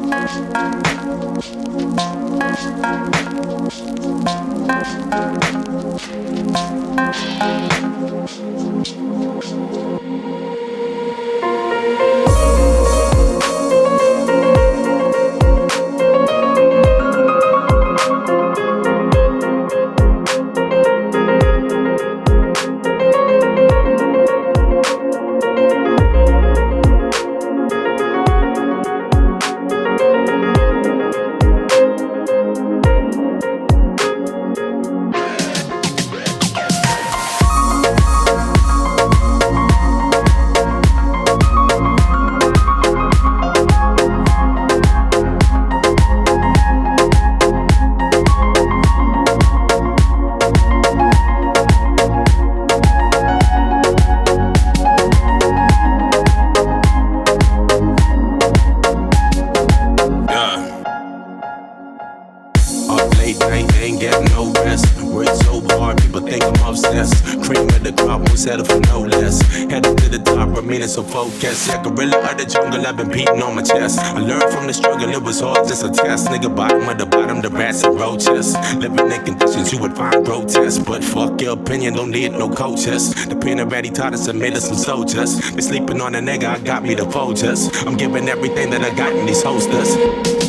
Late night, ain't getting no rest. Work so hard, people think I'm obsessed. Cream of the crop, won't settle for no less. Headed to the top, remaining so focused. Yeah, gorilla of the jungle, I've been beating on my chest. I learned from the struggle, it was all just a test. Nigga, bottom of the bottom, the rats and roaches. Living in conditions you would find grotesque. But fuck your opinion, don't need no coaches. The pen already taught us and made us some soldiers. Been sleeping on a nigga, I got me the Folgers. I'm giving everything that I got in these holsters.